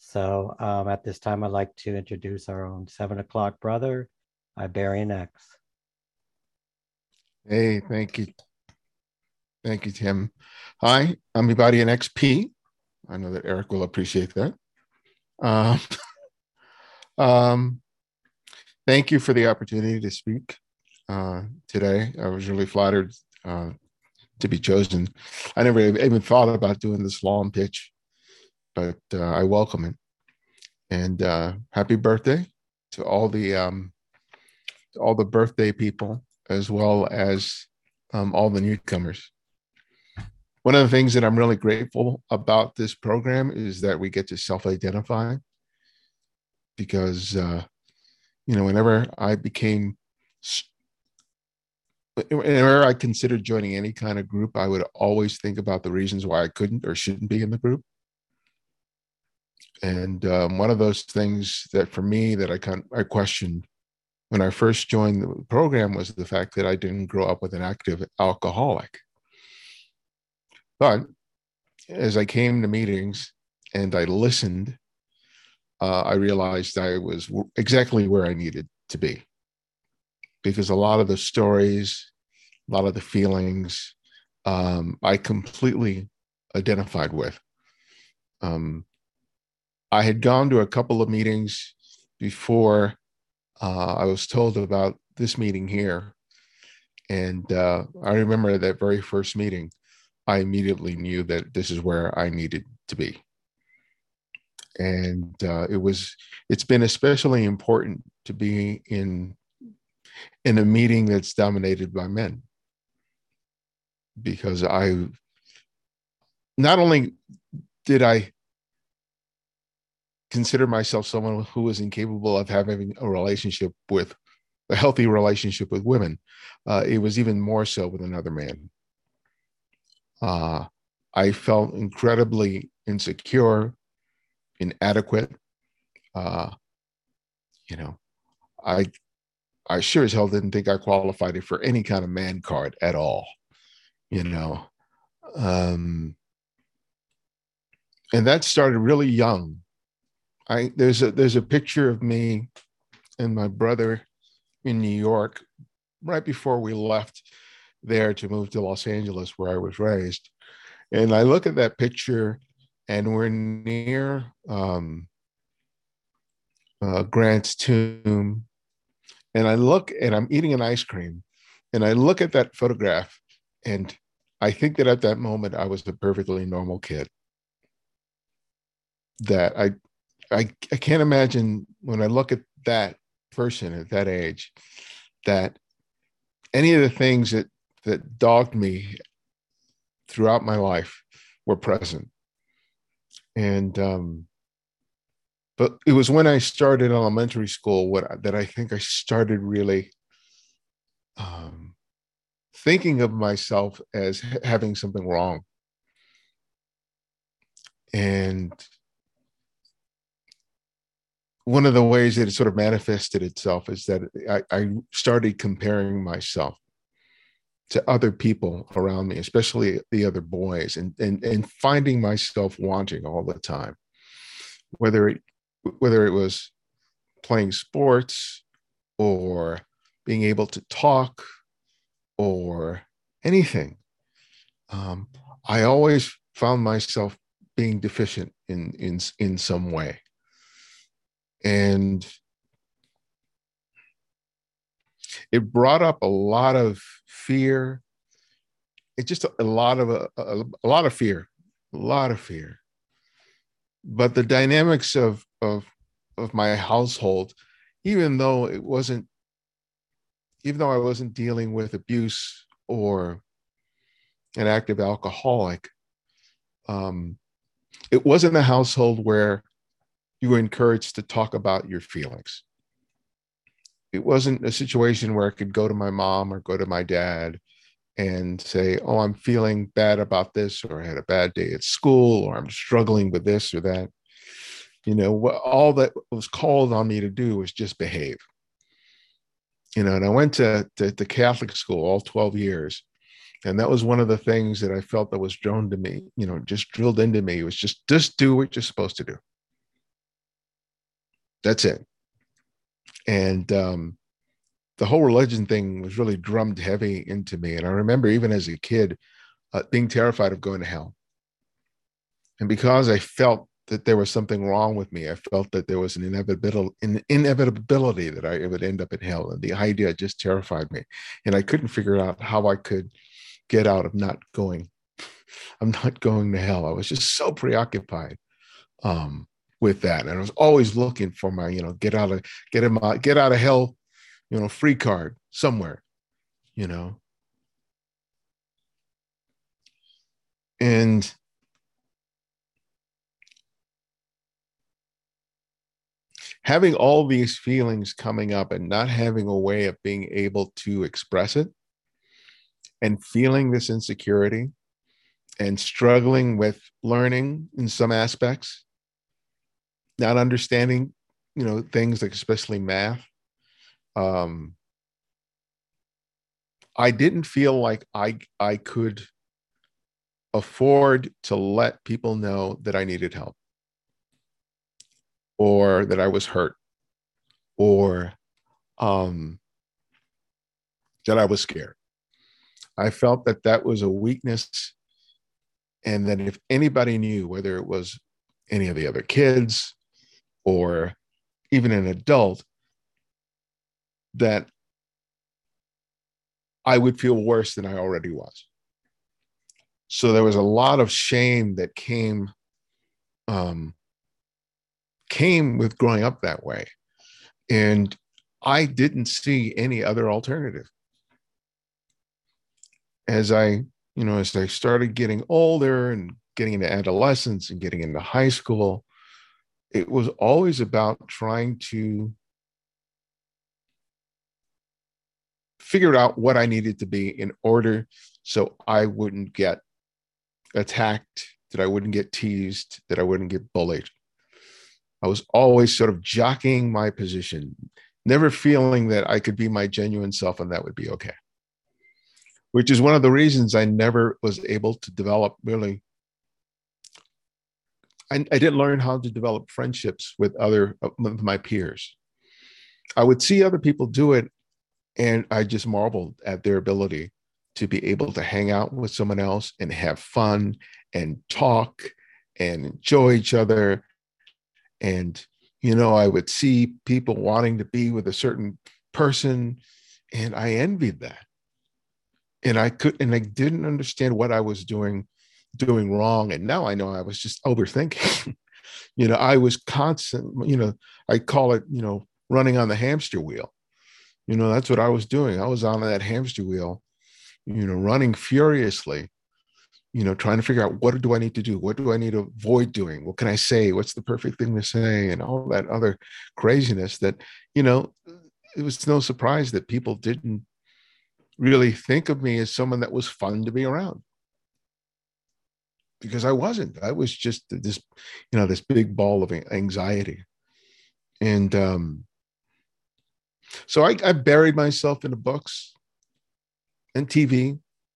So at this time, I'd like to introduce our own 7 o'clock brother, Iberian X. Hey, thank you. Thank you, Tim. Hi, I'm Ibadi in XP. I know that Eric will appreciate that. Um, um, Thank you for the opportunity to speak today. I was really flattered to be chosen. I never even thought about doing this long pitch, but I welcome it. And happy birthday to all the birthday people, as well as all the newcomers. One of the things that I'm really grateful about this program is that we get to self-identify because whenever whenever I considered joining any kind of group, I would always think about the reasons why I couldn't or shouldn't be in the group. And one of those things that for me that I questioned when I first joined the program was the fact that I didn't grow up with an active alcoholic. But as I came to meetings and I listened, I realized I was exactly where I needed to be, because a lot of the stories, a lot of the feelings, I completely identified with. Um, I had gone to a couple of meetings before I was told about this meeting here. And I remember that very first meeting, I immediately knew that this is where I needed to be. And it's been especially important to be in a meeting that's dominated by men, because I not only did I consider myself someone who was incapable of having a healthy relationship with women, it was even more so with another man. Uh, I felt incredibly insecure, inadequate. Uh, you know, I I sure as hell didn't think I qualified for any kind of man card at all. You know, um, and that started really young. I there's a picture of me and my brother in New York right before we left there to move to Los Angeles, where I was raised. And I look at that picture, and we're near Grant's tomb. And I look, and I'm eating an ice cream, and I look at that photograph, and I think that at that moment I was a perfectly normal kid. That I can't imagine when I look at that person at that age that any of the things that dogged me throughout my life were present. And but it was when I started elementary school that I think I started really um, thinking of myself as having something wrong. And one of the ways that it sort of manifested itself is that I started comparing myself to other people around me, especially the other boys, and finding myself wanting all the time, whether it whether it was playing sports or being able to talk or anything. Um, I always found myself being deficient in some way, and it brought up a lot of fear. It's just a lot of fear, a lot of fear. But the dynamics of my household, even though it wasn't, even though I wasn't dealing with abuse or an active alcoholic, um, it wasn't a household where you were encouraged to talk about your feelings. It wasn't a situation where I could go to my mom or go to my dad and say, "Oh, I'm feeling bad about this, or I had a bad day at school, or I'm struggling with this or that." All that was called on me to do was just behave. And I went to Catholic school all 12 years. And that was one of the things that I felt that was drawn to me, just drilled into me. It was just do what you're supposed to do. That's it. And the whole religion thing was really drummed heavy into me. And I remember even as a kid being terrified of going to hell. And because I felt that there was something wrong with me, I felt that there was an inevitability that I would end up in hell. And the idea just terrified me. And I couldn't figure out how I could get out of not going. I'm not going to hell. I was just so preoccupied with that. And I was always looking for my, get out of hell, free card somewhere, you know. And having all these feelings coming up and not having a way of being able to express it and feeling this insecurity and struggling with learning in some aspects, not understanding, things like especially math. I didn't feel like I could afford to let people know that I needed help or that I was hurt or that I was scared. I felt that that was a weakness, and that if anybody knew, whether it was any of the other kids or even an adult, that I would feel worse than I already was. So there was a lot of shame that came with growing up that way. And I didn't see any other alternative. As I started getting older and getting into adolescence and getting into high school, it was always about trying to figure out what I needed to be in order so I wouldn't get attacked, that I wouldn't get teased, that I wouldn't get bullied. I was always sort of jockeying my position, never feeling that I could be my genuine self and that would be okay. Which is one of the reasons I never was able to develop really. I didn't learn how to develop friendships with my peers. I would see other people do it, and I just marveled at their ability to be able to hang out with someone else and have fun and talk and enjoy each other. And, I would see people wanting to be with a certain person, and I envied that. And I didn't understand what I was doing wrong. And now I know I was just overthinking. I was constant, I call it, running on the hamster wheel. That's what I was doing. I was on that hamster wheel, running furiously, trying to figure out, what do I need to do? What do I need to avoid doing? What can I say? What's the perfect thing to say? And all that other craziness that, it was no surprise that people didn't really think of me as someone that was fun to be around, because I wasn't. I was just this big ball of anxiety. And so I buried myself in the books and TV.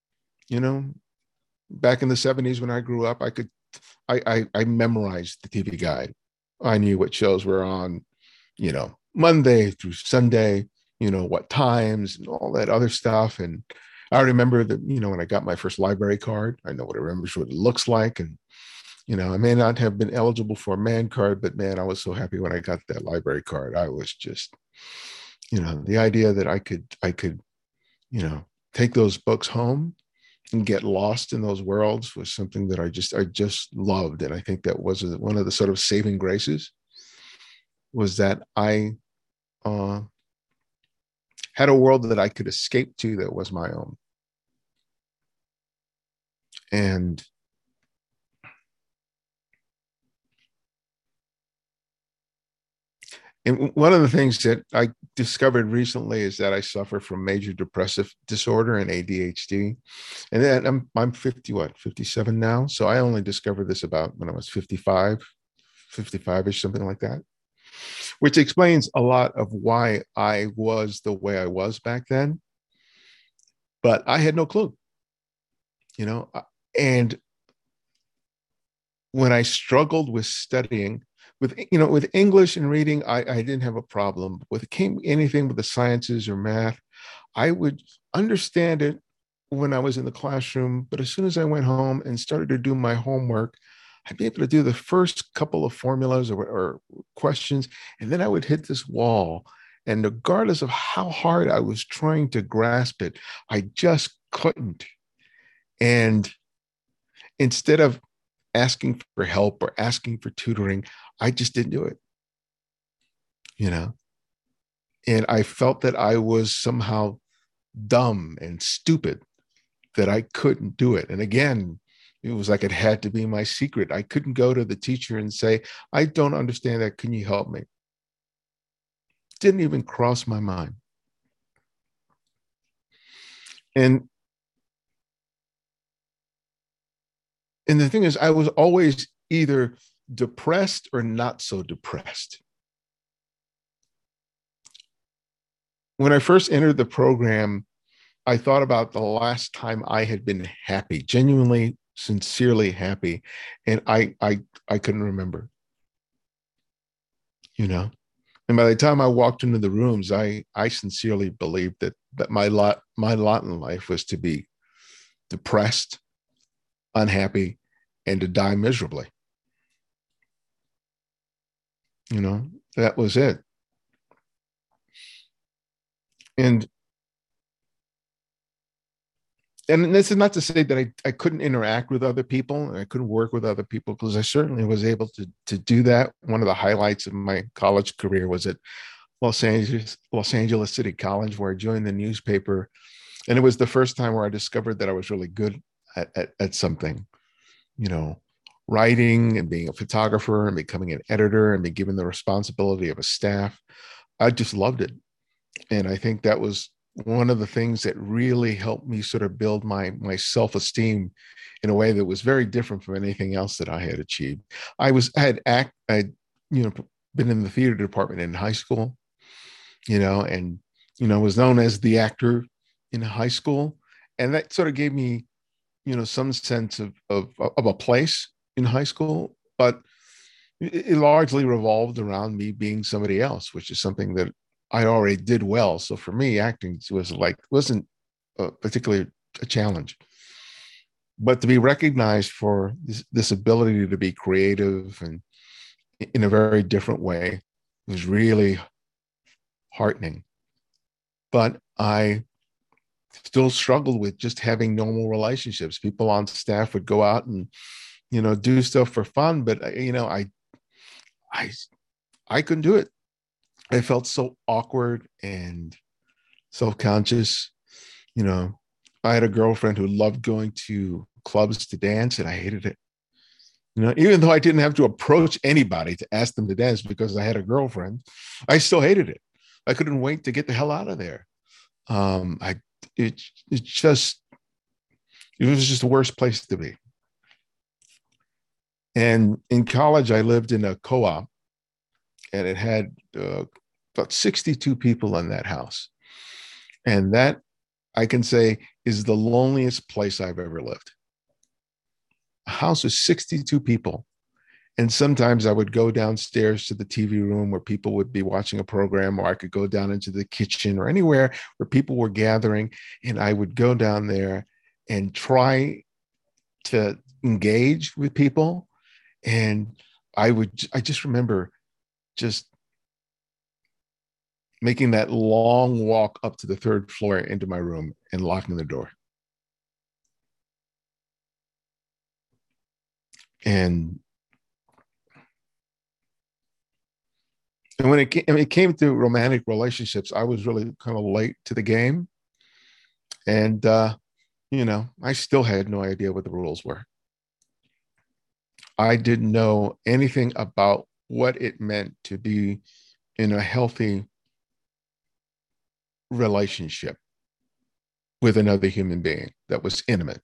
Back in the 70s when I grew up, I memorized the TV guide. I knew what shows were on, Monday through Sunday, what times and all that other stuff. And I remember that, when I got my first library card, I know what it looks like. And, I may not have been eligible for a man card, but man, I was so happy when I got that library card. I was just, the idea that I could, take those books home and get lost in those worlds was something that I just loved. And I think that was one of the sort of saving graces, was that I had a world that I could escape to that was my own. And one of the things that I discovered recently is that I suffer from major depressive disorder and ADHD. And then I'm 57 now. So I only discovered this about when I was 55-ish, something like that, which explains a lot of why I was the way I was back then. But I had no clue, and when I struggled with studying, with English and reading, I didn't have a problem. With anything with the sciences or math, I would understand it when I was in the classroom, but as soon as I went home and started to do my homework, I'd be able to do the first couple of formulas or questions, and then I would hit this wall. And regardless of how hard I was trying to grasp it, I just couldn't. And instead of asking for help or asking for tutoring, I just didn't do it, you know? And I felt that I was somehow dumb and stupid, that I couldn't do it. And again, it was like it had to be my secret. I couldn't go to the teacher and say, I don't understand that. Can you help me? Didn't even cross my mind. And the thing is, I was always either depressed or not so depressed. When I first entered the program, I thought about the last time I had been happy, genuinely, sincerely happy, and I couldn't remember. You know, and by the time I walked into the rooms, I sincerely believed that my lot in life was to be depressed, unhappy, and to die miserably. You know, that was it. And this is not to say that I couldn't interact with other people and I couldn't work with other people, because I certainly was able to do that. One of the highlights of my college career was at Los Angeles City College, where I joined the newspaper. And it was the first time where I discovered that I was really good at something, you know, writing and being a photographer and becoming an editor and being given the responsibility of a staff. I just loved it. And I think that was one of the things that really helped me sort of build my self-esteem in a way that was very different from anything else that I had achieved. I been in the theater department in high school, and was known as the actor in high school, and that sort of gave me some sense of a place in high school, but it largely revolved around me being somebody else, which is something that I already did well. So for me, acting wasn't particularly a challenge. But to be recognized for this ability to be creative and in a very different way was really heartening. But I still struggled with just having normal relationships. People on staff would go out and do stuff for fun, but I couldn't do it. I felt so awkward and self-conscious. I had a girlfriend who loved going to clubs to dance, and I hated it. Even though I didn't have to approach anybody to ask them to dance because I had a girlfriend, I still hated it. I couldn't wait to get the hell out of there. It was just the worst place to be. And in college, I lived in a co-op, and it had about 62 people in that house. And that, I can say, is the loneliest place I've ever lived. A house with 62 people. And sometimes I would go downstairs to the TV room where people would be watching a program, or I could go down into the kitchen or anywhere where people were gathering. And I would go down there and try to engage with people. And I just remember just making that long walk up to the third floor into my room and locking the door. And when it came to romantic relationships, I was really kind of late to the game. And, I still had no idea what the rules were. I didn't know anything about what it meant to be in a healthy relationship with another human being that was intimate.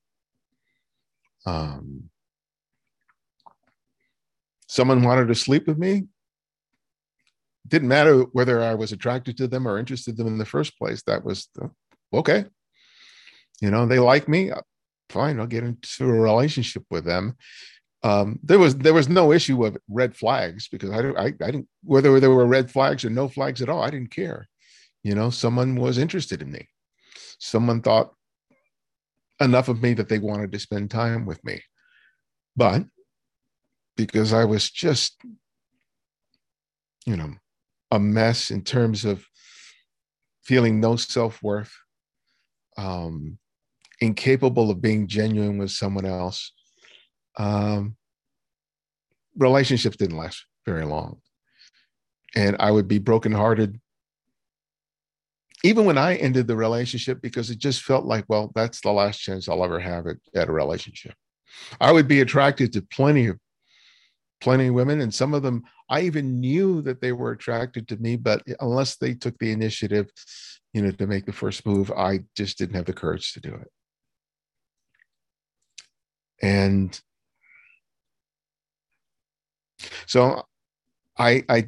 Someone wanted to sleep with me. Didn't matter whether I was attracted to them or interested in them in the first place. That was okay. They like me. Fine, I'll get into a relationship with them. There was no issue with red flags because I didn't, whether there were red flags or no flags at all, I didn't care. Someone was interested in me. Someone thought enough of me that they wanted to spend time with me. But because I was just, you know, a mess in terms of feeling no self-worth, um, incapable of being genuine with someone else, um, relationships didn't last very long. And I would be brokenhearted even when I ended the relationship because it just felt like, well, that's the last chance I'll ever have at a relationship. I would be attracted to plenty of women, and some of them I even knew that they were attracted to me, but unless they took the initiative, to make the first move, I just didn't have the courage to do it. And so I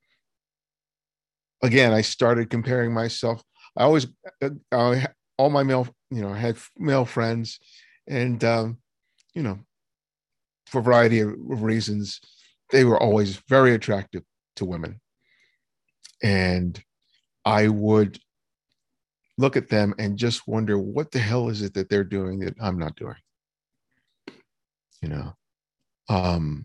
again, I started comparing myself. I always, all my male, I had male friends, and you know, for a variety of reasons, they were always very attractive to women, and I would look at them and just wonder what the hell is it that they're doing that I'm not doing, you know. Um,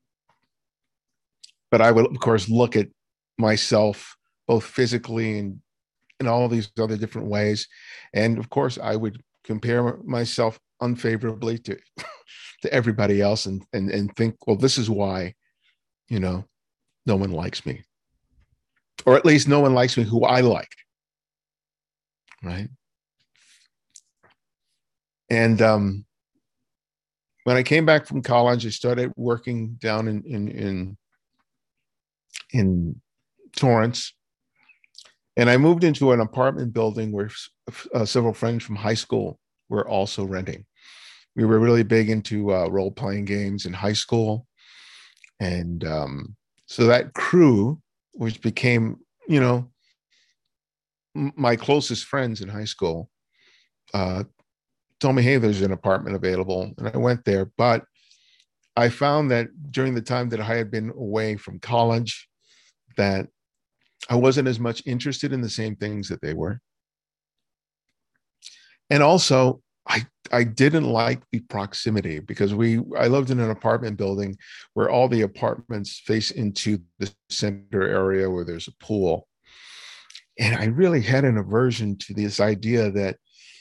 but I would, of course, look at myself both physically and in all these other different ways. And of course, I would compare myself unfavorably to to everybody else and think, well, this is why, no one likes me. Or at least no one likes me who I like. Right. And when I came back from college, I started working down in Torrance. And I moved into an apartment building where several friends from high school were also renting. We were really big into role-playing games in high school. And so that crew, which became, my closest friends in high school, told me, hey, there's an apartment available. And I went there. But I found that during the time that I had been away from college, that I wasn't as much interested in the same things that they were. And also, I didn't like the proximity because I lived in an apartment building where all the apartments face into the center area where there's a pool. And I really had an aversion to this idea that,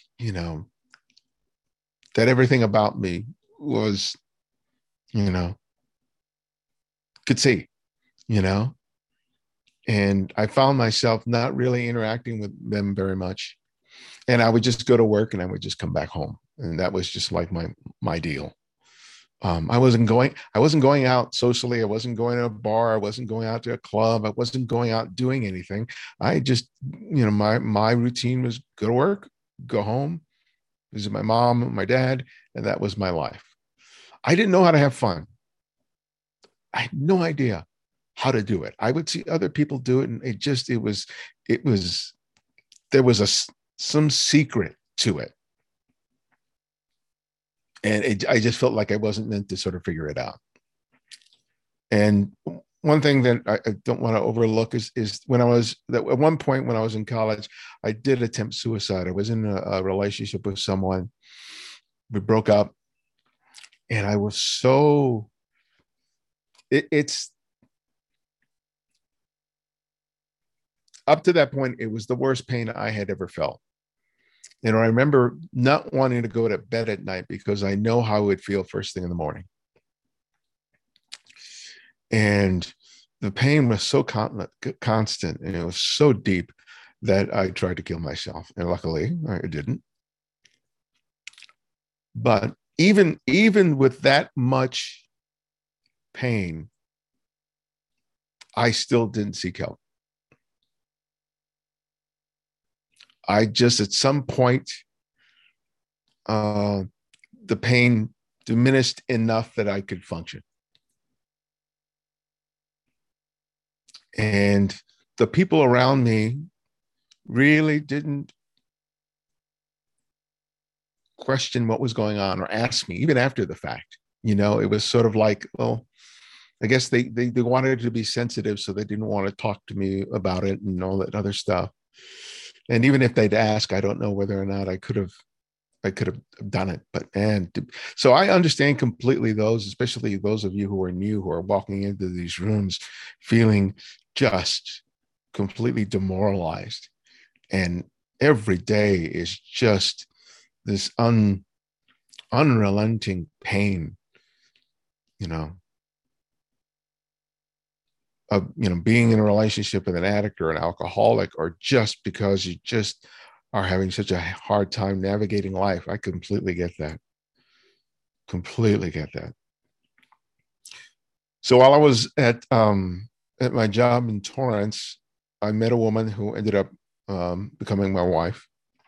that everything about me was, could see, and I found myself not really interacting with them very much. And I would just go to work and I would just come back home. And that was just like my deal. I wasn't going out socially. I wasn't going to a bar. I wasn't going out to a club. I wasn't going out doing anything. I just, my routine was go to work, go home, visit my mom, my dad, and that was my life. I didn't know how to have fun. I had no idea how to do it. I would see other people do it, and there was some secret to it. And I just felt like I wasn't meant to sort of figure it out. And one thing that I don't want to overlook is at one point when I was in college, I did attempt suicide. I was in a relationship with someone. We broke up, and I was so, it's up to that point, it was the worst pain I had ever felt. I remember not wanting to go to bed at night because I know how it would feel first thing in the morning. And the pain was so constant and it was so deep that I tried to kill myself. And luckily I didn't. But even with that much pain, I still didn't seek help. I just, at some point, the pain diminished enough that I could function. And the people around me really didn't question what was going on or ask me, even after the fact, It was sort of like, well, I guess they wanted to be sensitive, so they didn't want to talk to me about it and all that other stuff. And even if they'd ask, I don't know whether or not I could have done it. But and so I understand completely those, especially those of you who are new, who are walking into these rooms feeling just completely demoralized. And every day is just this unrelenting pain, you know, of being in a relationship with an addict or an alcoholic, or just because you just are having such a hard time navigating life. I completely get that. Completely get that. So while I was at my job in Torrance, I met a woman who ended up becoming my wife.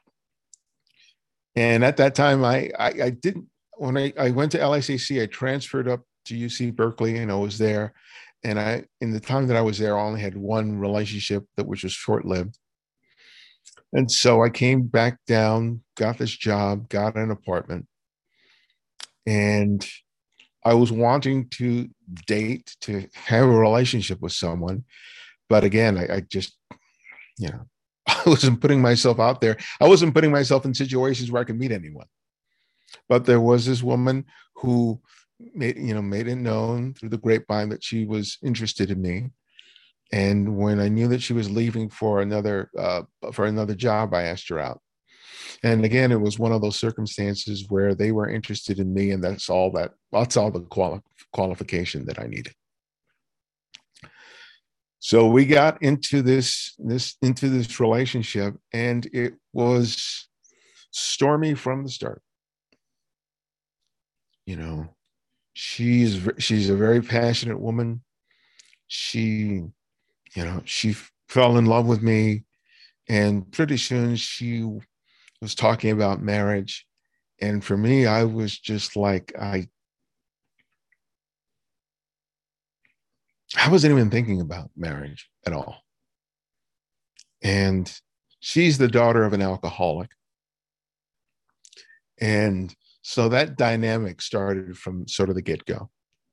And at that time, I didn't, when I went to LACC, I transferred up to UC Berkeley, and I was there. And in the time that I was there, I only had one relationship that which was short lived. And so I came back down, got this job, got an apartment, and I was wanting to date, to have a relationship with someone. But again, I just, you know, I wasn't putting myself out there. I wasn't putting myself in situations where I could meet anyone. But there was this woman who made it known through the grapevine that she was interested in me. And when I knew that she was leaving for another job, I asked her out. And again, it was one of those circumstances where they were interested in me, and that's all the qualification that I needed. So we got into this relationship, and it was stormy from the start. She's a very passionate woman. She fell in love with me, and pretty soon she was talking about marriage. And for me, I was just like, I wasn't even thinking about marriage at all. And she's the daughter of an alcoholic. And so that dynamic started from sort of the get-go.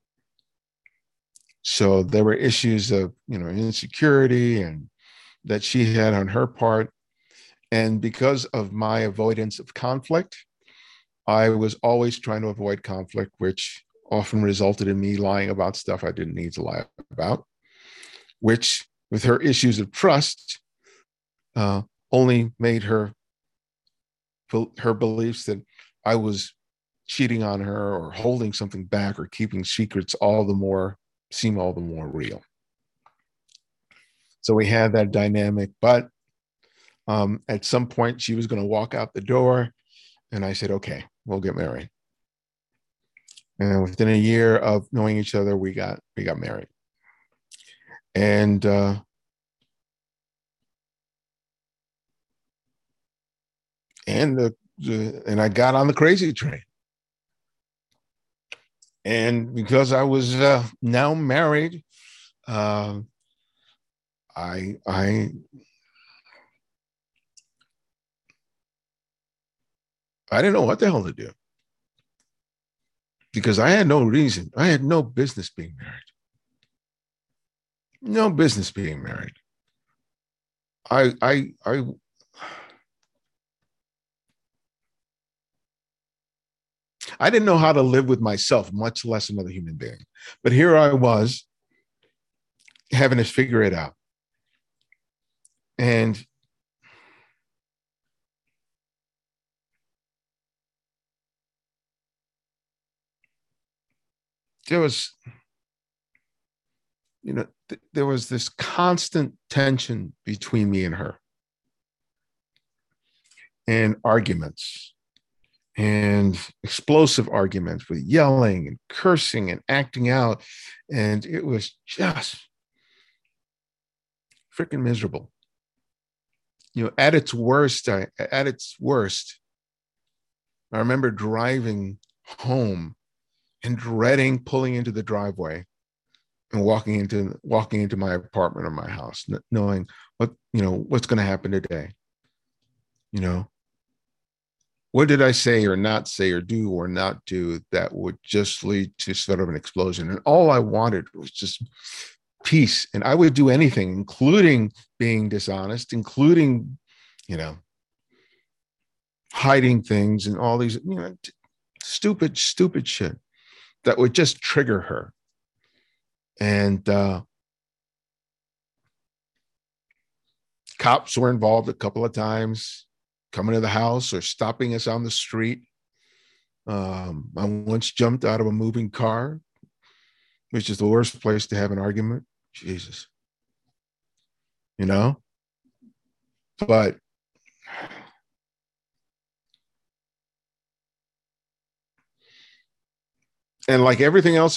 So there were issues of, insecurity and that she had on her part. And because of my avoidance of conflict, I was always trying to avoid conflict, which often resulted in me lying about stuff I didn't need to lie about, which with her issues of trust only made her beliefs that I was cheating on her or holding something back or keeping secrets seem all the more real. So we had that dynamic, but at some point she was going to walk out the door, and I said, okay, we'll get married. And within a year of knowing each other, we got married. And and I got on the crazy train. And because I was now married, I didn't know what the hell to do, because I had no reason. I had no business being married. No business being married. I didn't know how to live with myself, much less another human being. But here I was having to figure it out. And there was, there was this constant tension between me and her, and arguments, and explosive arguments with yelling and cursing and acting out. And it was just freaking miserable. At its worst, I remember driving home and dreading pulling into the driveway and walking into my apartment or my house, knowing what's going to happen today. what did I say or do or not do that would just lead to sort of an explosion? And all I wanted was just peace. And I would do anything, including being dishonest, including, you know, hiding things and all these, you know, stupid shit that would just trigger her. And cops were involved a couple of times, coming to the house or stopping us on the street. I once jumped out of a moving car, which is the worst place to have an argument. Jesus, you know, but and like everything else,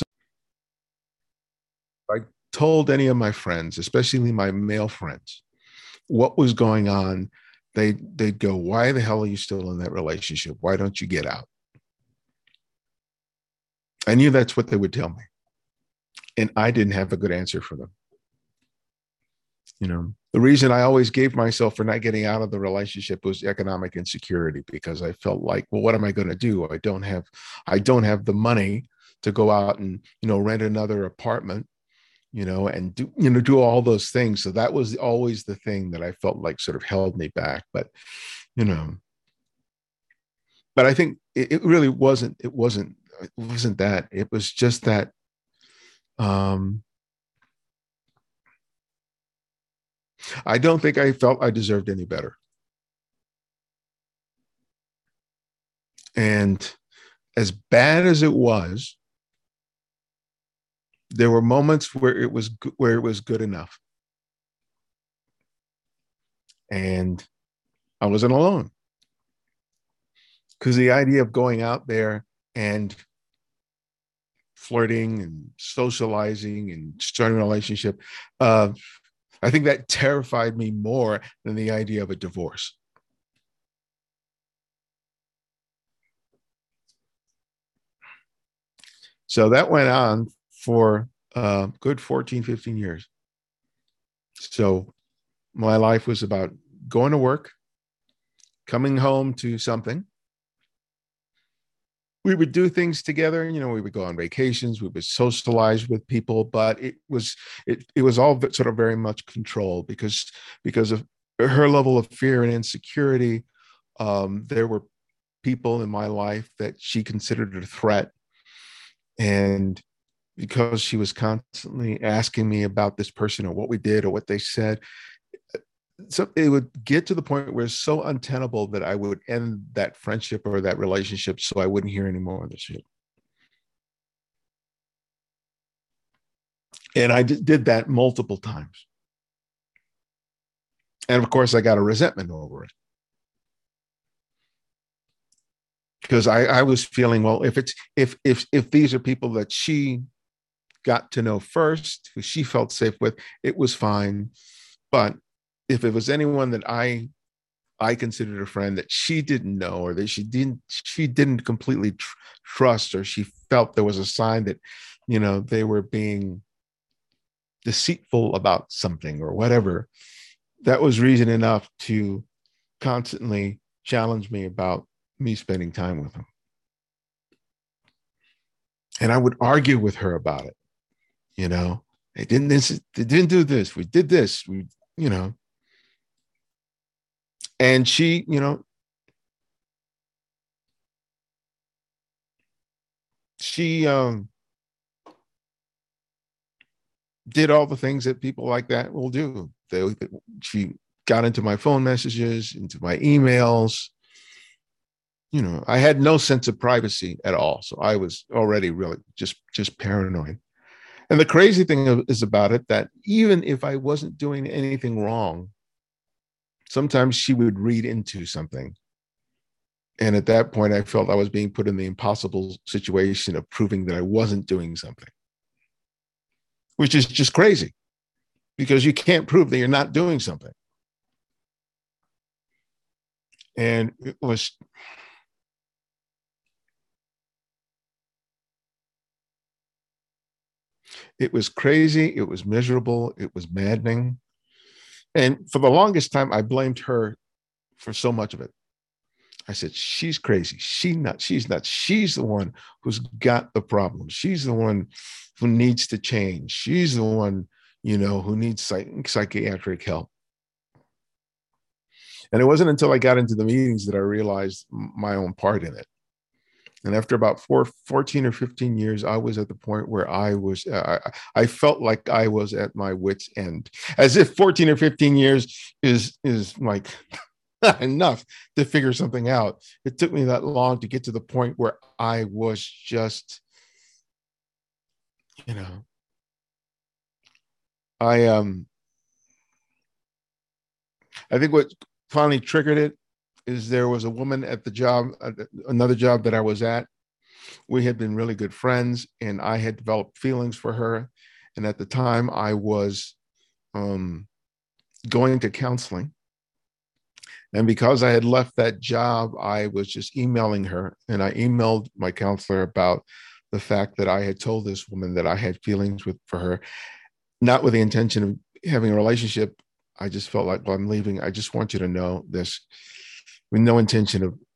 I told any of my friends, especially my male friends, what was going on, they'd go, "Why the hell are you still in that relationship? Why don't you get out?" I knew that's what they would tell me, and I didn't have a good answer for them. You know, the reason I always gave myself for not getting out of the relationship was economic insecurity, because I felt like, well, what am I going to do? I don't have the money to go out and, you know, rent another apartment, you know, and do all those things. So that was always the thing that I felt like sort of held me back. But, you know, but I think it really wasn't that. It was just that um I don't think I felt I deserved any better. And as bad as it was, there were moments where it was good enough. And I wasn't alone. Because the idea of going out there and flirting and socializing and starting a relationship, I think that terrified me more than the idea of a divorce. So that went on for a good 14, 15 years. So my life was about going to work, coming home to something. We would do things together, you know, we would go on vacations, we would socialize with people, but it was all sort of very much controlled because of her level of fear and insecurity. There were people in my life that she considered a threat, and because she was constantly asking me about this person or what we did or what they said, so it would get to the point where it's so untenable that I would end that friendship or that relationship so I wouldn't hear any more of this shit. And I did that multiple times. And of course, I got a resentment over it. Because I was feeling, well, if these are people that she got to know first, who she felt safe with, it was fine. But if it was anyone that I considered a friend that she didn't know, or that she didn't completely trust, or she felt there was a sign that, you know, they were being deceitful about something or whatever, that was reason enough to constantly challenge me about me spending time with them. And I would argue with her about it. You know, they didn't do this. We did this. We, you know, and she, you know, she did all the things that people like that will do. She got into my phone messages, into my emails. You know, I had no sense of privacy at all. So I was already really just paranoid. And the crazy thing is about it that even if I wasn't doing anything wrong, sometimes she would read into something. And at that point, I felt I was being put in the impossible situation of proving that I wasn't doing something, which is just crazy because you can't prove that you're not doing something. And it was crazy. It was miserable. It was maddening. And for the longest time, I blamed her for so much of it. I said, she's crazy. She's not. She's the one who's got the problem. She's the one who needs to change. She's the one, who needs psychiatric help. And it wasn't until I got into the meetings that I realized my own part in it. And after about 14 or 15 years, I was at the point where I felt like I was at my wit's end, as if 14 or 15 years is like not enough to figure something out. It took me that long to get to the point where I was just, I think what finally triggered it is there was a woman at the job, another job that I was at. We had been really good friends, and I had developed feelings for her. And at the time, I was going to counseling. And because I had left that job, I was just emailing her. And I emailed my counselor about the fact that I had told this woman that I had feelings for her, not with the intention of having a relationship. I just felt like, well, I'm leaving. I just want you to know this, with no intention of.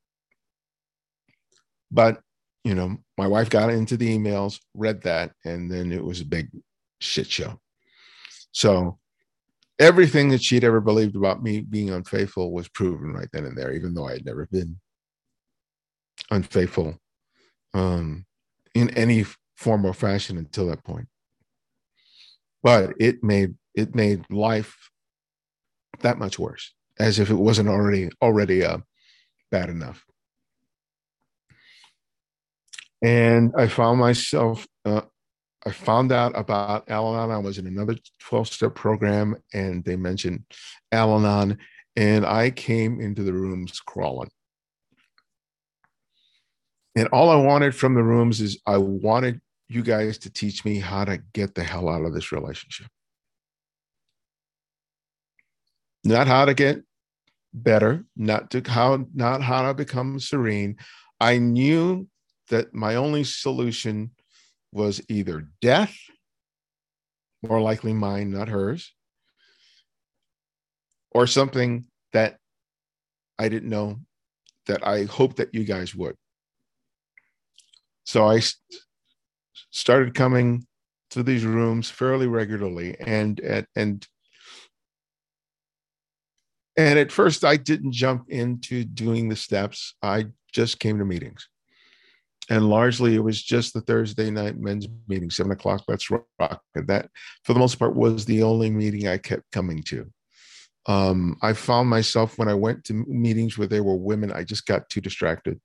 But, my wife got into the emails, read that, and then it was a big shit show. So everything that she'd ever believed about me being unfaithful was proven right then and there, even though I had never been unfaithful in any form or fashion until that point. But it made life that much worse, as if it wasn't already bad enough. And I found myself, I found out about Al-Anon. I was in another 12-step program, and they mentioned Al-Anon, and I came into the rooms crawling. And all I wanted from the rooms is I wanted you guys to teach me how to get the hell out of this relationship. Not how to get better, not how to become serene. I knew that my only solution was either death, more likely mine, not hers, or something that I didn't know that I hoped that you guys would. So I started coming to these rooms fairly regularly, and at first I didn't jump into doing the steps. I just came to meetings. And largely it was just the Thursday night men's meeting, 7:00, Let's Rock. And that, for the most part, was the only meeting I kept coming to. I found myself, when I went to meetings where there were women, I just got too distracted.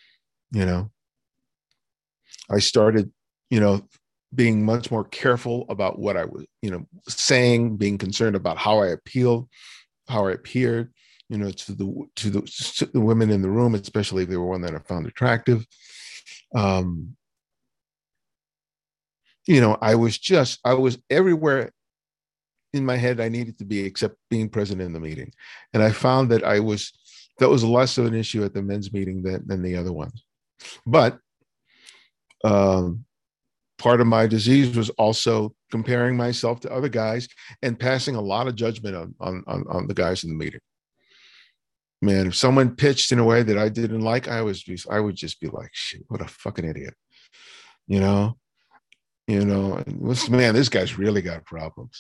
I started, being much more careful about what I was, saying, being concerned about how I appeared, to the women in the room, especially if they were one that I found attractive. I was everywhere in my head I needed to be, except being present in the meeting. And I found that that was less of an issue at the men's meeting than the other ones. But part of my disease was also comparing myself to other guys and passing a lot of judgment on the guys in the meeting. Man, if someone pitched in a way that I didn't like, I would just be like, shit, what a fucking idiot. Man, this guy's really got problems,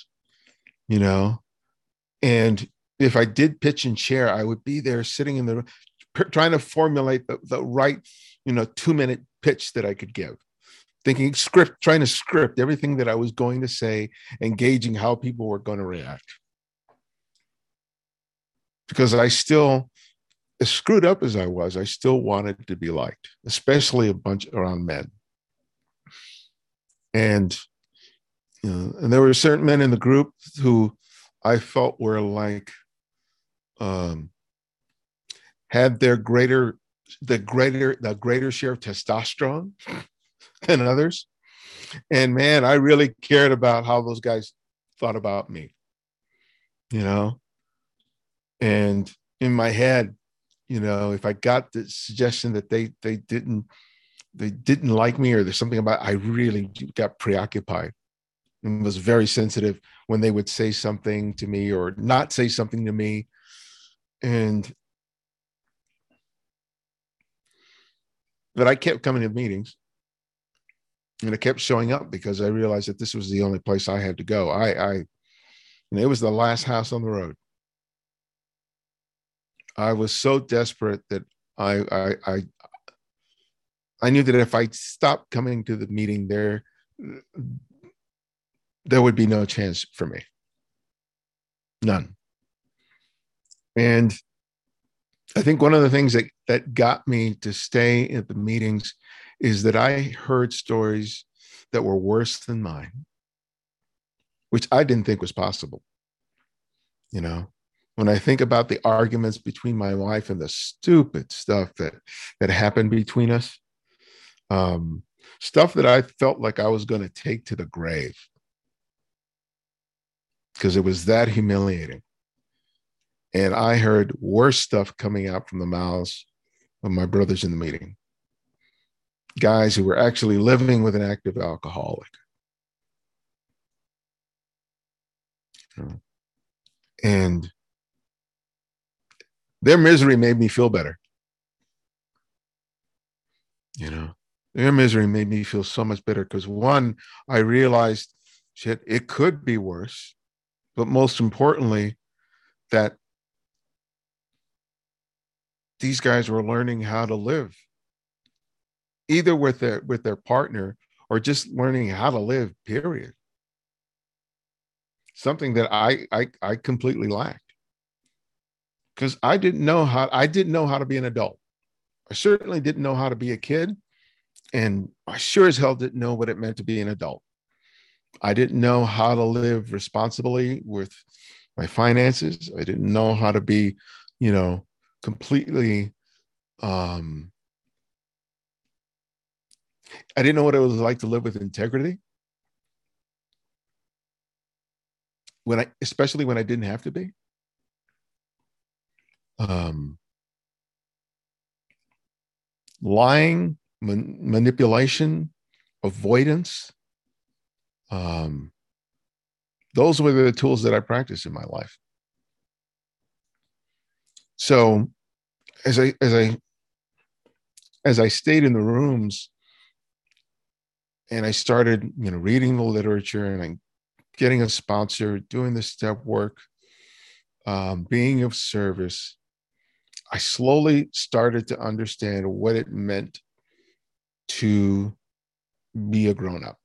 and if I did pitch and share, I would be there sitting in the trying to formulate the right, 2-minute pitch that I could give, trying to script everything that I was going to say, engaging how people were going to react. Because I still, as screwed up as I still wanted to be liked, especially a bunch around men. And, and there were certain men in the group who I felt were like, had the greater share of testosterone than others. And man, I really cared about how those guys thought about me, and in my head, if I got the suggestion that they didn't like me, or there's something about, I really got preoccupied and was very sensitive when they would say something to me or not say something to me. And But I kept coming to meetings, and I kept showing up because I realized that this was the only place I had to go. It was the last house on the road. I was so desperate that I knew that if I stopped coming to the meeting there would be no chance for me. None. And I think one of the things that got me to stay at the meetings is that I heard stories that were worse than mine, which I didn't think was possible. You know, when I think about the arguments between my wife and the stupid stuff that happened between us, stuff that I felt like I was going to take to the grave because it was that humiliating. And I heard worse stuff coming out from the mouths of my brothers in the meeting. Guys who were actually living with an active alcoholic. And their misery made me feel better. You know, their misery made me feel so much better because, one, I realized, shit, it could be worse. But most importantly, that these guys were learning how to live, either with their partner or just learning how to live, period. Something that I completely lacked because I didn't know how to be an adult. I certainly didn't know how to be a kid, and I sure as hell didn't know what it meant to be an adult. I didn't know how to live responsibly with my finances. I didn't know how to be, completely. I didn't know what it was like to live with integrity especially when I didn't have to be. Lying, manipulation, avoidance. Those were the tools that I practiced in my life. So as I stayed in the rooms and I started, reading the literature and I'm getting a sponsor, doing the step work, being of service, I slowly started to understand what it meant to be a grown-up.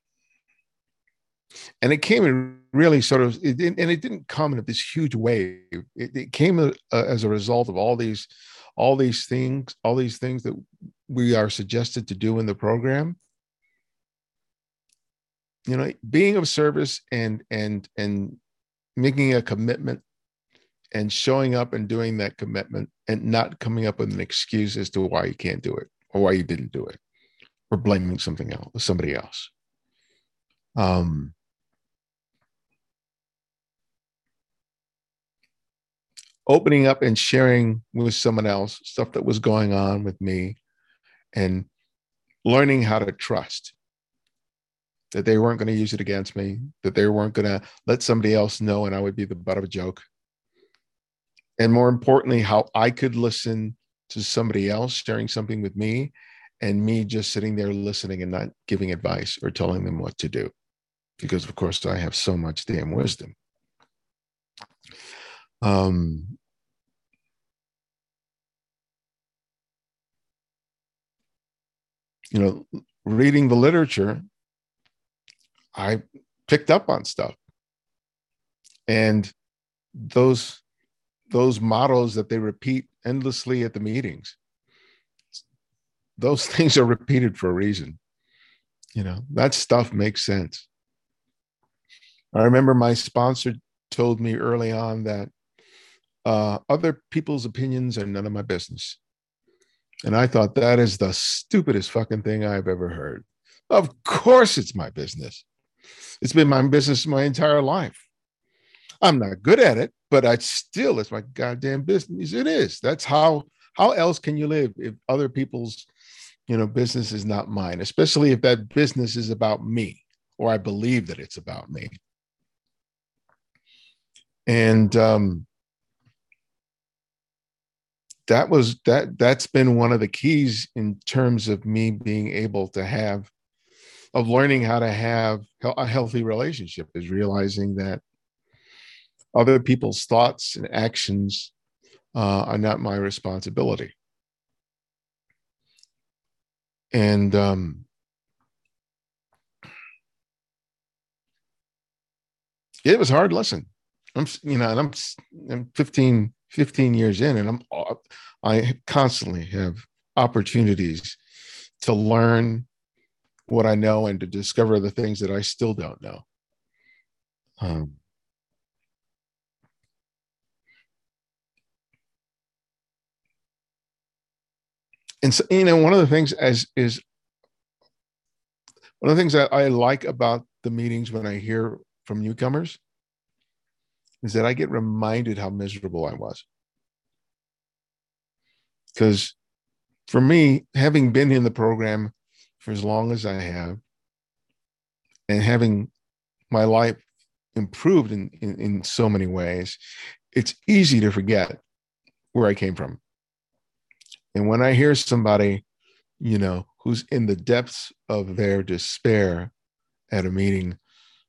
And it came in really sort of, it didn't come in this huge wave. It came as a result of all these things that we are suggested to do in the program. Being of service and making a commitment and showing up and doing that commitment and not coming up with an excuse as to why you can't do it or why you didn't do it or blaming somebody else. Opening up and sharing with someone else stuff that was going on with me and learning how to trust that they weren't going to use it against me, that they weren't going to let somebody else know and I would be the butt of a joke. And more importantly, how I could listen to somebody else sharing something with me and me just sitting there listening and not giving advice or telling them what to do. Because of course I have so much damn wisdom. Reading the literature, I picked up on stuff. And those mottos that they repeat endlessly at the meetings, those things are repeated for a reason. That stuff makes sense. I remember my sponsor told me early on that other people's opinions are none of my business. And I thought that is the stupidest fucking thing I've ever heard. Of course it's my business. It's been my business my entire life. I'm not good at it, but it's my goddamn business. It is. That's how else can you live if other people's, business is not mine, especially if that business is about me or I believe that it's about me. And that's been one of the keys in terms of me being able to of learning how to have a healthy relationship, is realizing that other people's thoughts and actions are not my responsibility. And it was a hard lesson. I'm 15 years in, and I constantly have opportunities to learn what I know and to discover the things that I still don't know. And so, one of the things one of the things that I like about the meetings when I hear from newcomers is that I get reminded how miserable I was. Because for me, having been in the program for as long as I have, and having my life improved in so many ways, it's easy to forget where I came from. And when I hear somebody, who's in the depths of their despair at a meeting,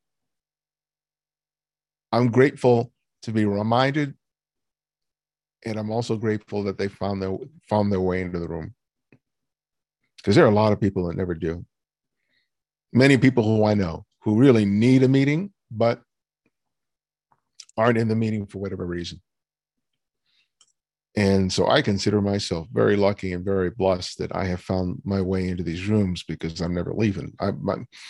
I'm grateful to be reminded, and I'm also grateful that they found their way into the room, because there are a lot of people that never do. Many people who I know who really need a meeting, but aren't in the meeting for whatever reason. And so I consider myself very lucky and very blessed that I have found my way into these rooms, because I'm never leaving. I've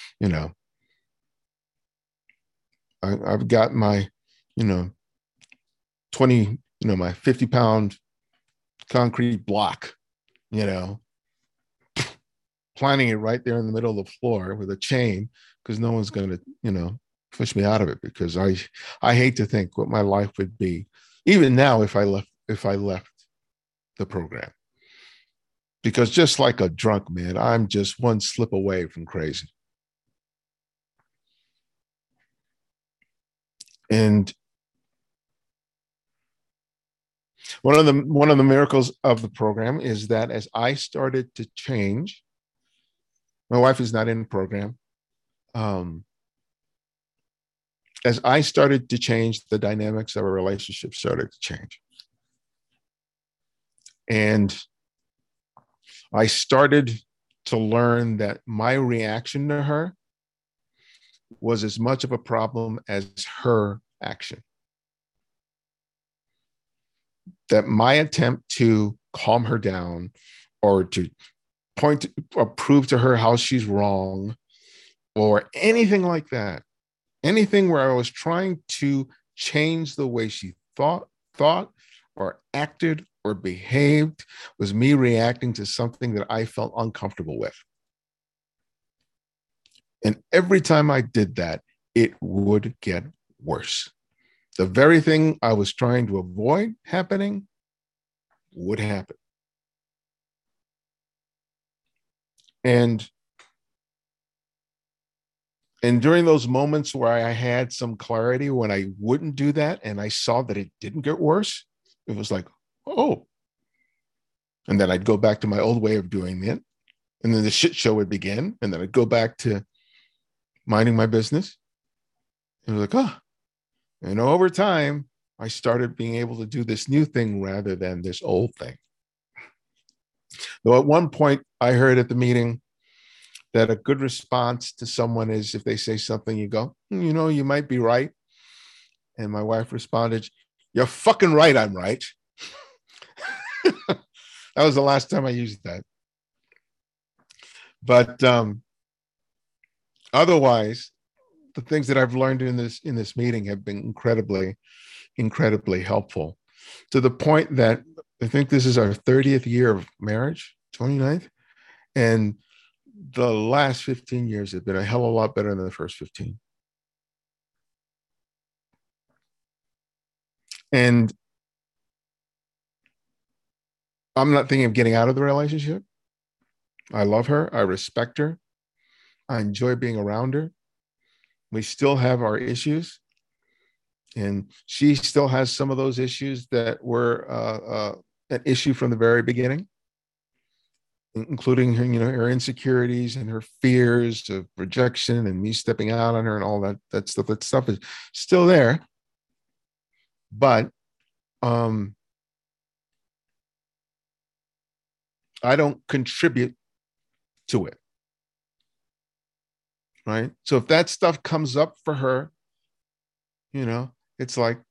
got my, 20, my 50-pound concrete block, planting it right there in the middle of the floor with a chain, because no one's going to, push me out of it, because I hate to think what my life would be, even now, if I left the program. Because just like a drunk man, I'm just one slip away from crazy. And one of the miracles of the program is that as I started to change, my wife is not in the program. As I started to change, the dynamics of our relationship started to change. And I started to learn that my reaction to her was as much of a problem as her action. That my attempt to calm her down, or to point or prove to her how she's wrong, or anything like that, anything where I was trying to change the way she thought or acted or behaved, was me reacting to something that I felt uncomfortable with. And every time I did that, it would get worse. The very thing I was trying to avoid happening would happen. And during those moments where I had some clarity, when I wouldn't do that and I saw that it didn't get worse, it was like, oh. And then I'd go back to my old way of doing it. And then the shit show would begin. And then I'd go back to minding my business. And it was like, oh. Over time, I started being able to do this new thing rather than this old thing. Though at one point I heard at the meeting that a good response to someone is if they say something, you go, you might be right. And my wife responded, you're fucking right, I'm right. That was the last time I used that. But otherwise, the things that I've learned in this meeting have been incredibly helpful, to the point that I think this is our 30th year of marriage, 29th. And the last 15 years have been a hell of a lot better than the first 15. And I'm not thinking of getting out of the relationship. I love her. I respect her. I enjoy being around her. We still have our issues. And she still has some of those issues that were an issue from the very beginning, including her, her insecurities and her fears of rejection and me stepping out on her and all that stuff. That stuff is still there, but I don't contribute to it. Right. So if that stuff comes up for her, it's like,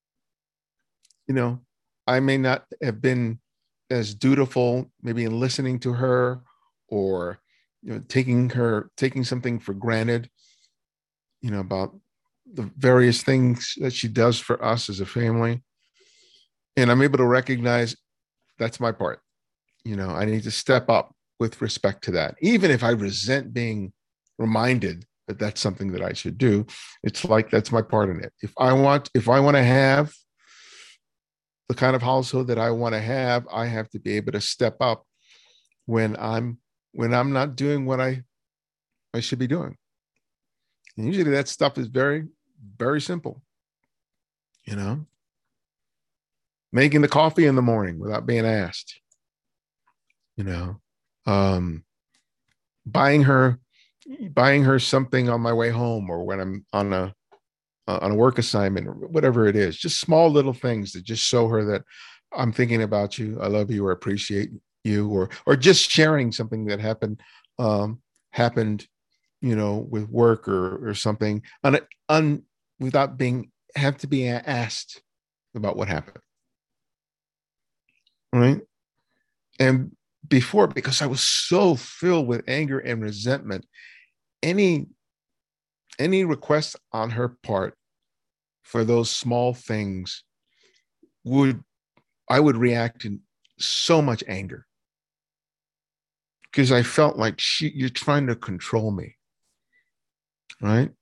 I may not have been as dutiful, maybe in listening to her, or taking something for granted, about the various things that she does for us as a family. And I'm able to recognize that's my part. I need to step up with respect to that, even if I resent being reminded that that's something that I should do. It's like, that's my part in it. If I want to have the kind of household that I want to have, I have to be able to step up when I'm not doing what I should be doing. And usually that stuff is very, very simple. Making the coffee in the morning without being asked. Buying her something on my way home, or when I'm on a work assignment, or whatever it is. Just small little things that just show her that I'm thinking about you, I love you, or appreciate you, or just sharing something that happened with work or something without have to be asked about what happened. Right. And before, because I was so filled with anger and resentment, any request on her part for those small things I would react in so much anger, because I felt like you're trying to control me. Right.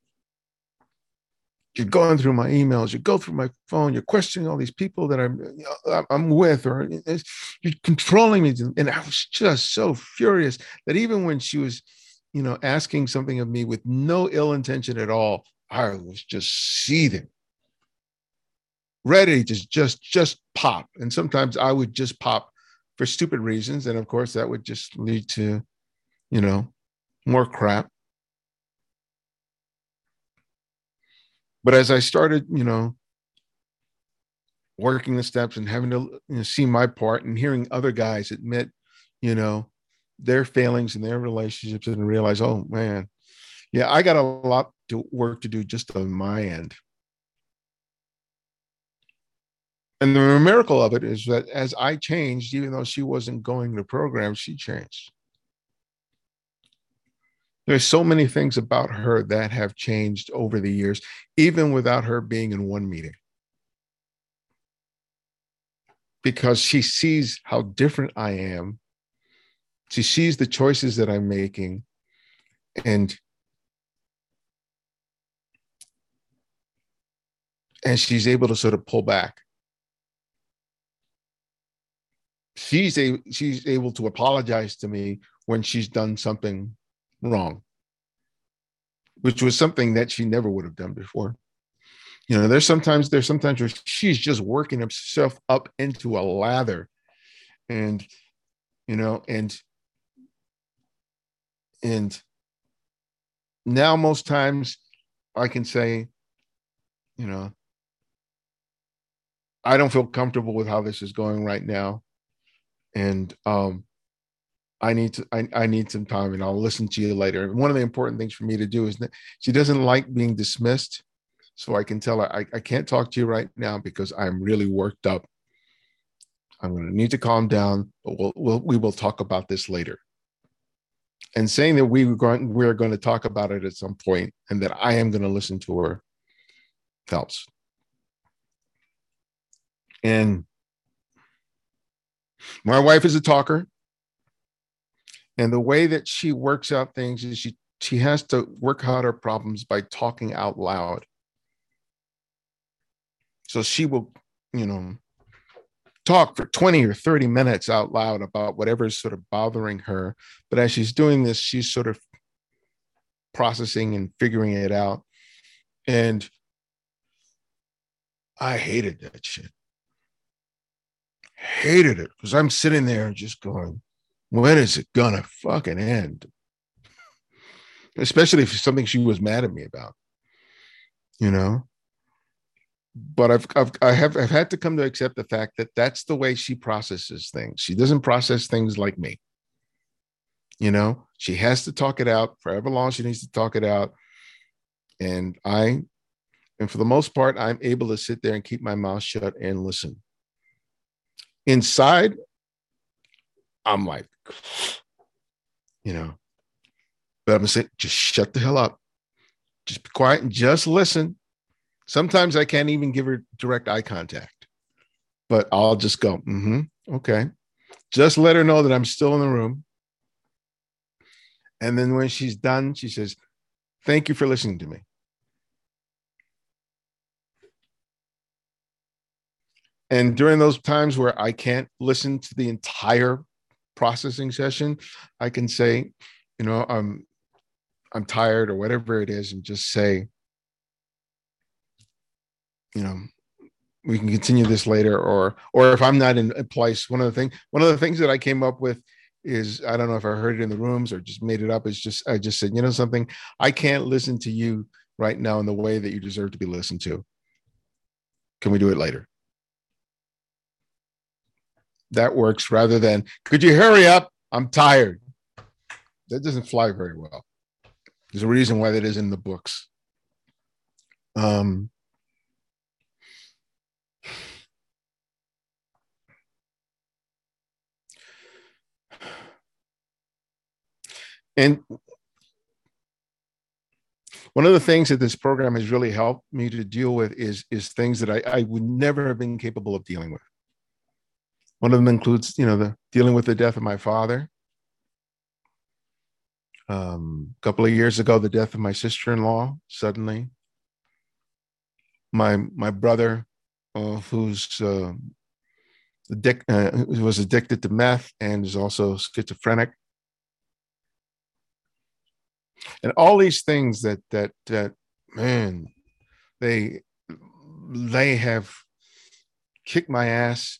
You're going through my emails, you go through my phone, you're questioning all these people that I'm with, or you're controlling me. And I was just so furious that even when she was, asking something of me with no ill intention at all, I was just seething, ready to just pop. And sometimes I would just pop for stupid reasons. And of course that would just lead to, more crap. But as I started, working the steps and having to see my part, and hearing other guys admit, their failings in their relationships, and realize, oh man, yeah, I got a lot to work to do just on my end. And the miracle of it is that as I changed, even though she wasn't going to program, she changed. There's so many things about her that have changed over the years, even without her being in one meeting. Because she sees how different I am. She sees the choices that I'm making. And she's able to sort of pull back. She's able to apologize to me when she's done something wrong, which was something that she never would have done before. There's sometimes where she's just working herself up into a lather, and now most times I can say, I don't feel comfortable with how this is going right now, and I need some time, and I'll listen to you later. And one of the important things for me to do is that she doesn't like being dismissed. So I can tell her, I can't talk to you right now because I'm really worked up. I'm going to need to calm down, but we will talk about this later. And saying that we're going to talk about it at some point, and that I am going to listen to her, helps. And my wife is a talker. And the way that she works out things is she has to work out her problems by talking out loud. So she will, talk for 20 or 30 minutes out loud about whatever is sort of bothering her. But as she's doing this, she's sort of processing and figuring it out. And I hated that shit. hated it because I'm sitting there just going, when is it gonna fucking end? Especially if it's something she was mad at me about, you know. But I've had to come to accept the fact that that's the way she processes things. She doesn't process things like me. You know, she has to talk it out forever long. She needs to talk it out. And for the most part, I'm able to sit there and keep my mouth shut and listen. Inside, I'm like, you know, but I'm gonna say, just shut the hell up. Just be quiet and just listen. Sometimes I can't even give her direct eye contact, but I'll just go, okay. Just let her know that I'm still in the room. And then when she's done, she says, thank you for listening to me. And during those times where I can't listen to the entire processing session, I can say, you know, I'm tired or whatever it is, and just say, you know, we can continue this later, or if I'm not in a place, one of the things that I came up with is, I don't know if I heard it in the rooms or just made it up, is just, I just said, you know something, I can't listen to you right now in the way that you deserve to be listened to. Can we do it later? That works, rather than, could you hurry up? I'm tired. That doesn't fly very well. There's a reason why that is in the books. And one of the things that this program has really helped me to deal with is things that I would never have been capable of dealing with. One of them includes, you know, the dealing with the death of my father. A couple of years ago, the death of my sister-in-law suddenly. My brother, who was addicted to meth and is also schizophrenic, and all these things that man, they have kicked my ass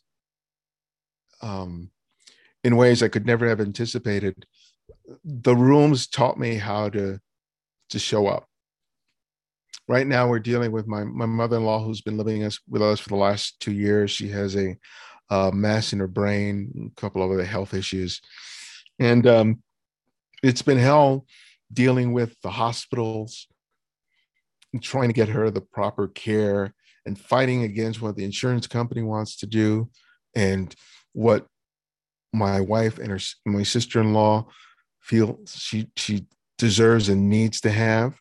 in ways I could never have anticipated. The rooms taught me how to show up. Right now, we're dealing with my mother-in-law, who's been living with us for the last 2 years. She has a mass in her brain, a couple of other health issues, and it's been hell dealing with the hospitals and trying to get her the proper care, and fighting against what the insurance company wants to do and what my wife and my sister-in-law feel she deserves and needs to have.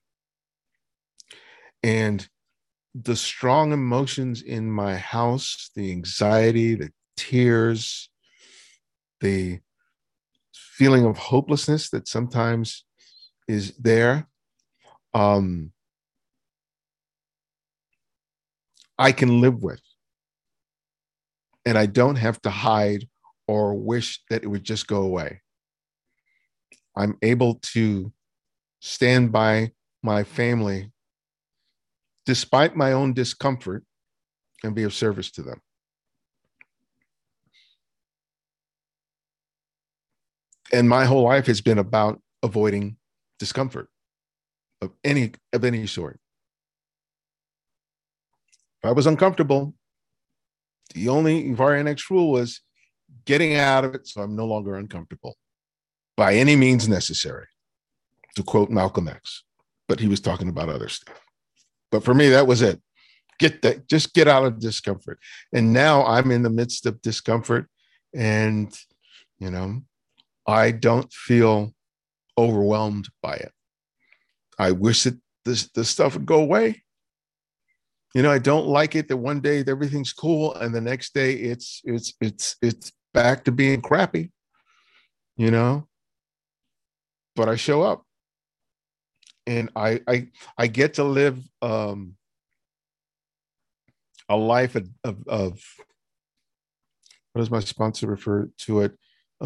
And the strong emotions in my house, the anxiety, the tears, the feeling of hopelessness that sometimes is there, I can live with. And I don't have to hide or wish that it would just go away. I'm able to stand by my family despite my own discomfort and be of service to them. And my whole life has been about avoiding discomfort of any sort. If I was uncomfortable, the only next rule was getting out of it so I'm no longer uncomfortable by any means necessary, to quote Malcolm X. But he was talking about other stuff. But for me, that was it. Just get out of discomfort. And now I'm in the midst of discomfort, and, you know, I don't feel overwhelmed by it. I wish that this stuff would go away. You know, I don't like it that one day everything's cool and the next day it's back to being crappy, you know. But I show up, and I get to live a life of what does my sponsor refer to it?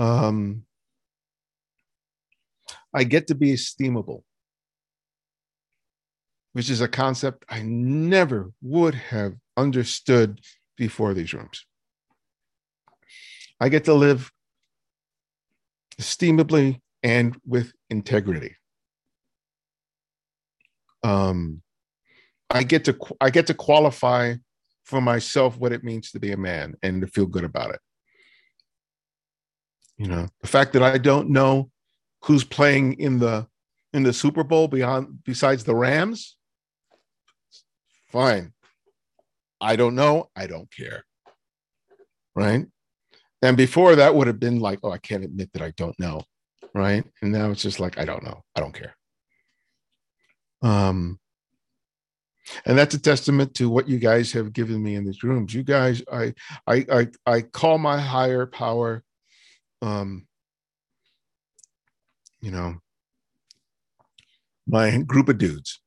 I get to be esteemable, which is a concept I never would have understood before these rooms. I get to live esteemably and with integrity. Um, I get to qualify for myself what it means to be a man and to feel good about it. You know, the fact that I don't know who's playing in the Super Bowl besides the Rams, fine. I don't know. I don't care. Right. And before that would have been like, oh, I can't admit that I don't know. Right. And now it's just like, I don't know. I don't care. And that's a testament to what you guys have given me in these rooms. You guys, I call my higher power, um, you know, my group of dudes,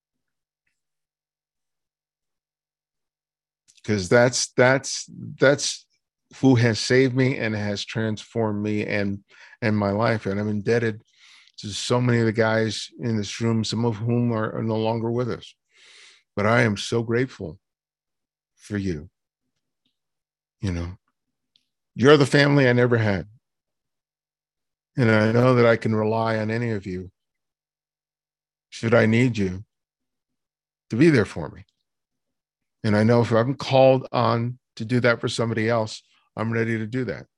because that's who has saved me and has transformed me and my life. And I'm indebted to so many of the guys in this room, some of whom are no longer with us. But I am so grateful for you. You know, you're the family I never had. And I know that I can rely on any of you should I need you to be there for me. And I know if I'm called on to do that for somebody else, I'm ready to do that.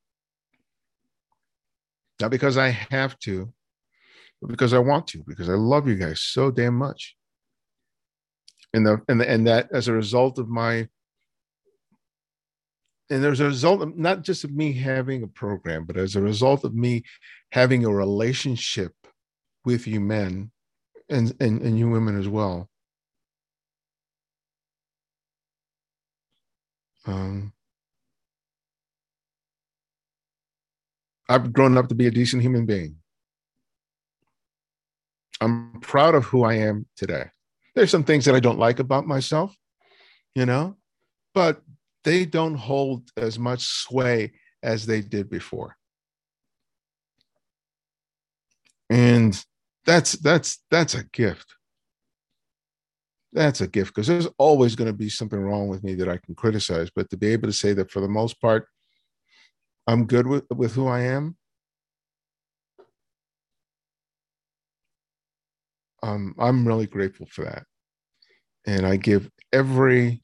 Not because I have to, but because I want to, because I love you guys so damn much. And that as a result of my, and there's a result of not just of me having a program, but as a result of me having a relationship with you men and you women as well. I've grown up to be a decent human being. I'm proud of who I am today. There's some things that I don't like about myself, you know, but they don't hold as much sway as they did before. And that's a gift. That's a gift, because there's always going to be something wrong with me that I can criticize. But to be able to say that for the most part, I'm good with who I am. I'm really grateful for that. And I give every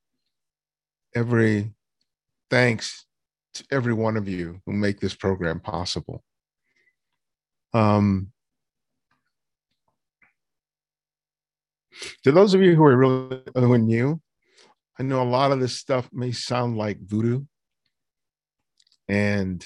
thanks to every one of you who make this program possible. To those of you who are really new, I know a lot of this stuff may sound like voodoo, and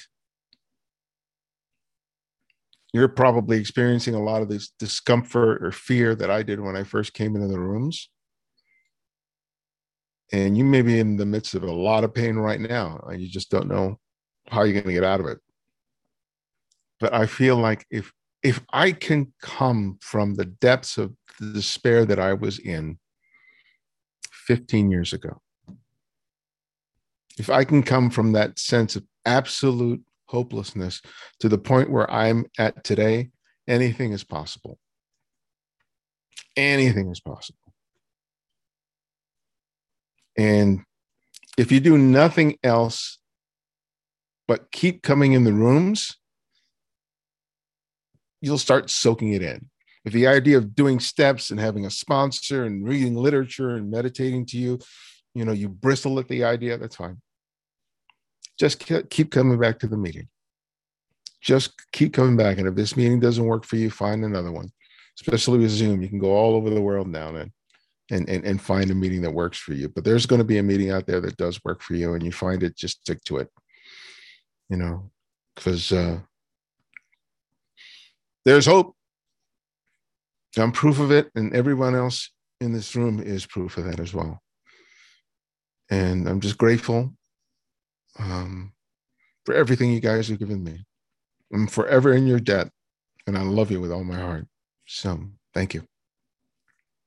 you're probably experiencing a lot of this discomfort or fear that I did when I first came into the rooms. And you may be in the midst of a lot of pain right now, and you just don't know how you're going to get out of it. But I feel like if I can come from the depths of the despair that I was in 15 years ago, if I can come from that sense of absolute hopelessness to the point where I'm at today, anything is possible. Anything is possible. And if you do nothing else but keep coming in the rooms, you'll start soaking it in. If the idea of doing steps and having a sponsor and reading literature and meditating to you, you know, you bristle at the idea, that's fine. Just keep coming back to the meeting. Just keep coming back. And if this meeting doesn't work for you, find another one. Especially with Zoom, you can go all over the world now and find a meeting that works for you. But there's going to be a meeting out there that does work for you, and you find it, just stick to it. You know, because there's hope. I'm proof of it, and everyone else in this room is proof of that as well. And I'm just grateful for everything you guys have given me. I'm forever in your debt, and I love you with all my heart. So thank you.